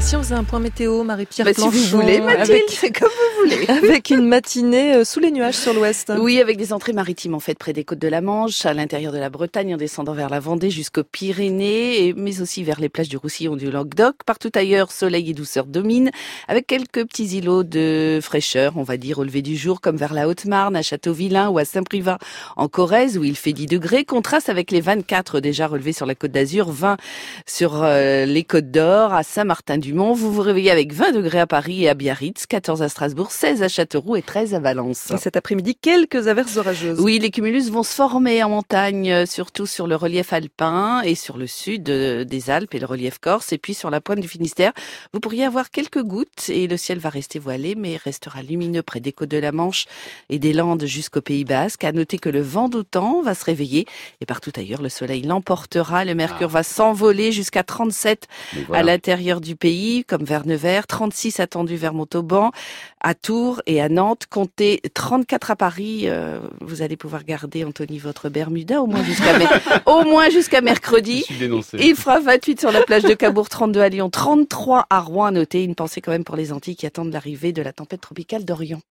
Et si on faisait un point météo, Marie-Pierre Planchon, si vous voulez, Mathilde, c'est comme vous voulez. Avec une matinée sous les nuages sur l'ouest. Oui, avec des entrées maritimes en fait près des côtes de la Manche, à l'intérieur de la Bretagne, en descendant vers la Vendée jusqu'aux Pyrénées, mais aussi vers les plages du Roussillon, du Languedoc. Partout ailleurs, soleil et douceur dominent, avec quelques petits îlots de fraîcheur, on va dire, au lever du jour, comme vers la Haute-Marne, à Châteauvillain ou à Saint-Privat en Corrèze, où il fait 10 degrés. Contraste avec les 24 déjà relevés sur la Côte d'Azur, 20 sur les Côtes d'Or, à Saint-Martin-du-Mont. Vous vous réveillez avec 20 degrés à Paris et à Biarritz, 14 à Strasbourg, 16 à Châteauroux et 13 à Valence. Et cet après-midi, quelques averses orageuses. Oui, les cumulus vont se former en montagne, surtout sur le relief alpin et sur le sud des Alpes et le relief corse. Et puis sur la pointe du Finistère, vous pourriez avoir quelques gouttes et le ciel va rester voilé, mais restera lumineux près des côtes de la Manche et des Landes jusqu'au Pays Basque. À noter que le vent d'automne va se réveiller et partout ailleurs, le soleil l'emportera. Le mercure va s'envoler jusqu'à 37 à l'intérieur du pays, comme vers Nevers, 36 attendu vers Montauban, à Tours et à Nantes. Comptez 34 à Paris. Vous allez pouvoir garder, Anthony, votre Bermuda au moins jusqu'à mercredi. Il fera 28 sur la plage de Cabourg, 32 à Lyon, 33 à Rouen. Notez une pensée quand même pour les Antilles qui attendent l'arrivée de la tempête tropicale d'Orion.